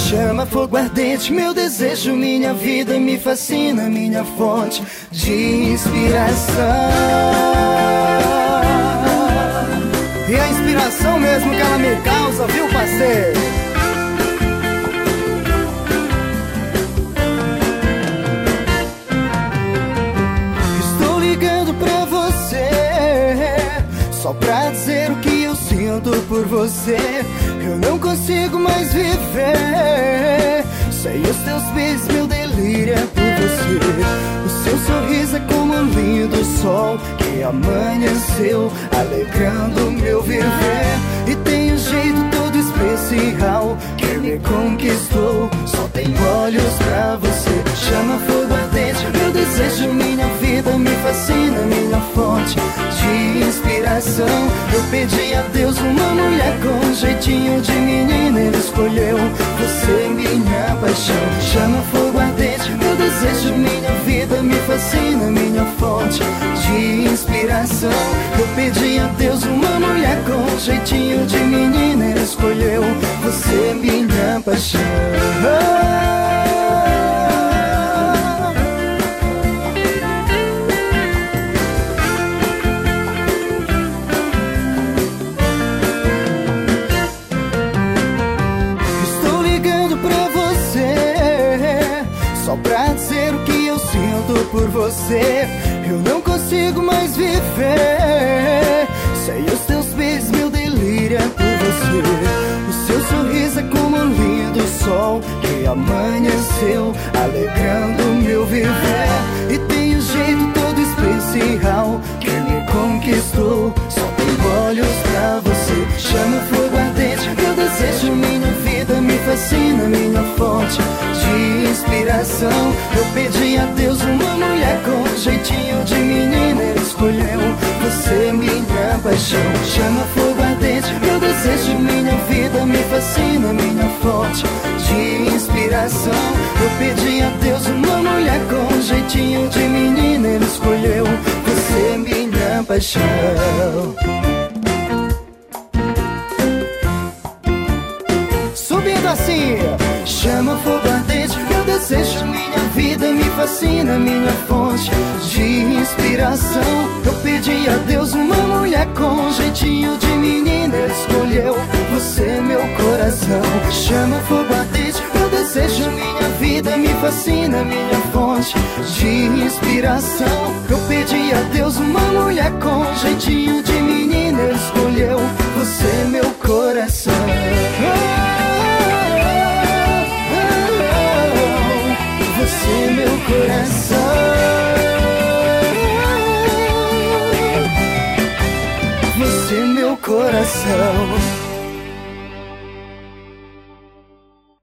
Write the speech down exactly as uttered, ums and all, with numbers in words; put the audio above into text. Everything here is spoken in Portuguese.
Chama, fogo ardente, meu desejo, minha vida me fascina, minha fonte de inspiração. E a inspiração mesmo que ela me causa, viu, parceiro? Estou ligando pra você só pra dizer o que eu sinto por você. Eu não consigo mais viver sem os teus beijos, meu delírio é por você. O seu sorriso é como um lindo sol que amanheceu, alegrando meu viver. E tem um jeito todo especial que me conquistou. Só tenho olhos pra você. Chama, fogo ardente, meu desejo, minha vida me fascina, minha fonte de inspiração. Eu pedi a Deus uma mulher com jeitinho de menina, Ele escolheu você, minha paixão. Chama, fogo ardente, meu desejo, minha vida me fascina, minha fonte de inspiração. Eu pedi a Deus uma mulher com jeitinho de menina, Ele escolheu você, minha paixão. Só pra dizer o que eu sinto por você. Eu não consigo mais viver sem os teus beijos, meu delírio é por você. O seu sorriso é como um lindo sol que amanheceu, alegrando meu viver. E tem um jeito todo especial que me conquistou. Só tenho olhos pra você. Chama, fogo ardente, meu desejo, minha vida me fascina, minha fonte de inspiração. Eu pedi a Deus uma mulher com jeitinho de menina, Ele escolheu você, minha paixão. Chama, fogo ardente, meu desejo, minha vida me fascina, minha fonte de inspiração. Eu pedi a Deus uma mulher com jeitinho de menina, Ele escolheu você, minha paixão. Subindo assim. Chama, fogo ardente, meu desejo, minha vida me fascina, minha fonte de inspiração. Eu pedi a Deus uma mulher com jeitinho de menina, Ele escolheu você, meu coração. Chama, fogo ardente, meu desejo, minha vida me fascina, minha fonte de inspiração. Eu pedi a Deus uma mulher com jeitinho de menina, Ele escolheu você, meu coração. Você, meu coração. Você, meu coração.